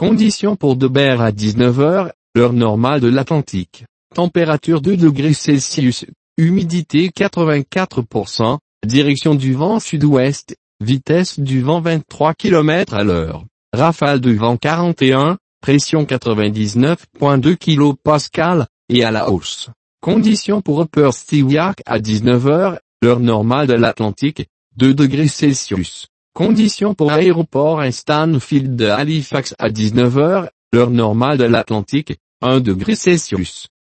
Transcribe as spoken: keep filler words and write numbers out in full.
Conditions pour Dobert à dix-neuf heures, heure normale de l'Atlantique. Température deux degrés Celsius, humidité quatre-vingt-quatre pour cent, direction du vent sud-ouest, vitesse du vent vingt-trois kilomètres à l'heure, rafale de vent quarante et un, pression quatre-vingt-dix-neuf virgule deux kilopascales, et à la hausse. Conditions pour Upper Stewiacke à dix-neuf heures, heure normale de l'Atlantique, deux degrés Celsius. Conditions pour Aéroport Stanfield de Halifax à dix-neuf heures, heure normale de l'Atlantique, un degré Celsius.